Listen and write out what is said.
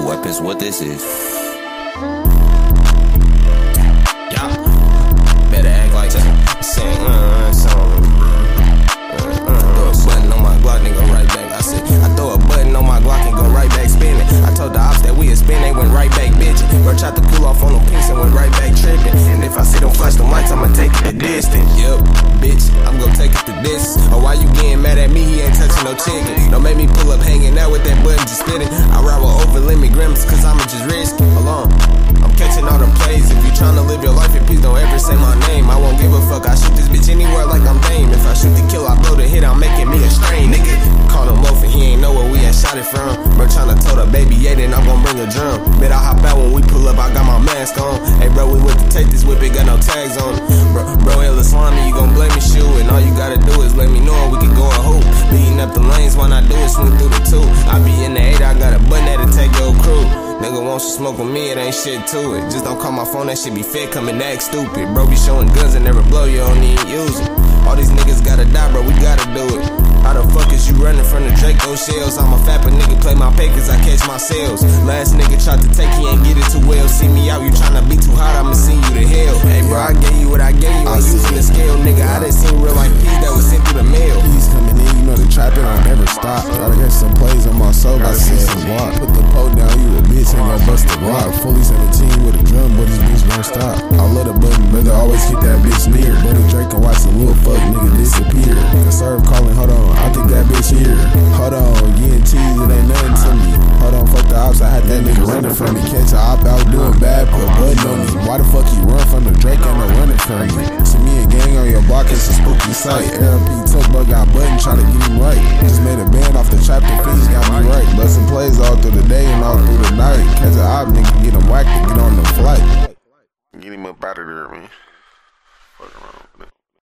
weapons, what this is. Yeah. Better act like that. Saying, throw a button on my Glock and go right back. I said, I throw a button on my Glock and go right back spinning. I told the ops that we had spin, they went right back bitching. Bro tried to pull off on them pinks and went right back tripping. And if I see them flash them lights, I'ma take it the distance. Yup, bitch, I'm gon' take it the distance. Or why you getting mad at me? He ain't touching no chicken. Don't make me pull up hanging out with that button just spitting. I ride with over limit grimace cause I'ma just risk. Hold on, I'm catching all them plays. If you tryna live your life in peace, don't ever say my name. I won't give a fuck, I shoot this bitch anywhere like I'm Dame. If I shoot the kill, I blow the hit, I'm making me a strain, nigga. Call him loaf and he ain't know where we had shot it from. Bro tryna told a baby, yeah, then I'm gon' bring a drum. Bet I hop out when we pull up, I got my mask on. Hey bro, we went to take this whip, it got no tags on it. Bro, hella slimy, you gon' blame me, shoot. And all you gotta do is let me know and we can go a hoop. Beating up the lanes, why not do it, swing through the two. I be in the 8, I got a button that'll take your crew. Nigga wants to smoke with me, it ain't shit to it. Just don't call my phone, that shit be fed, coming act stupid. Bro be showing guns and never blow, you don't even use it. All these niggas gotta die, bro, we gotta do it. How the fuck is you running from the Draco shells? I'm a fat, but nigga play my pay cause I catch my sales. Last nigga tried to take, he ain't get it too well. See me out, you tryna be too hot, I'ma send you to hell. Hey bro, I gave you what I gave you, I'm using the scale, nigga. I done seen real life peas that was sent through the mail. Peas coming in, you know the trapping don't never stop. Gotta get some plays on my soul, gotta see some walk. Put the pole down, you a bitch, ain't gon' bust the rock. Fully 17 with a drum, but this bitch won't stop. I love the button, brother, always keep that bitch near. Brother Drake and watch the little fuck nigga disappear. The serve calling, hold on, I think that bitch here. Hold on, getting teased, it ain't nothing to me. Hold on, fuck the ops, I had that nigga running from me. Catch a op out doing bad, put a button on me. Why the fuck you run from the Drake and no running from me? See me and gang on your block, it's a spooky sight. RMP took bug, got button, trying to get him right. Just made a band off the trap, the fees got me right. Bustin' plays all through the day and all through the night. Catch a op, nigga, get him whacked and get on the flight. Get him up out of there, man. Fuck around.